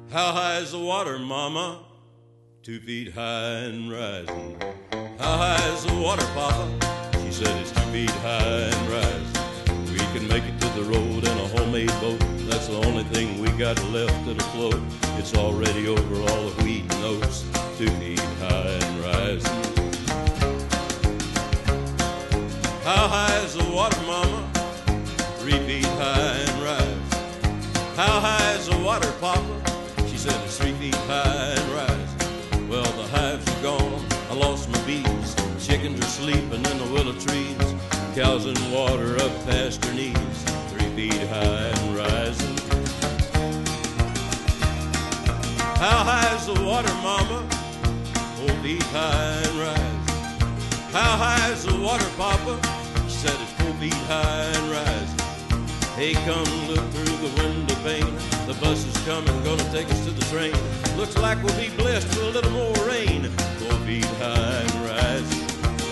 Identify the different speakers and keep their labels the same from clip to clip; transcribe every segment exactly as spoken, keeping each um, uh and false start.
Speaker 1: How high is the water, mama? Two feet high and rising. How high is the water, papa? She said it's two feet high and rising. We can make it to the road in a homemade boat. That's the only thing we got left that'll float. It's already over all the wheat and oats. Two feet high and rising. How high is the water, mama? Three feet high and rising. How high is the water, papa? She said it's three feet high and rising. Well, the hives are gone, I lost my bees. Chickens are sleeping in the willow trees. Cows in water up past her knees. Three feet high and rising. How high is the water, mama? Four feet high and rising. How high is the water, papa? She said it's four feet high and rising. Hey, come look through the window pane. The bus is coming, gonna take us to the train. Looks like we'll be blessed with a little more rain. Four feet high and rising.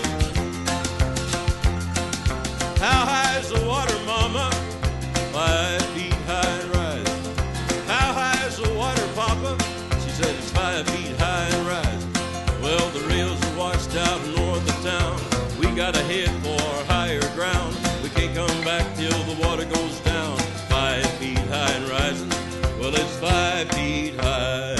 Speaker 1: How high is the water, mama? Five feet high and rising. How high is the water, papa? She said it's five feet high and rising. Well, the rails are washed out north of town. We gotta head for higher ground. We can't come back till the water goes down. Five feet high and rising. Well, it's five feet high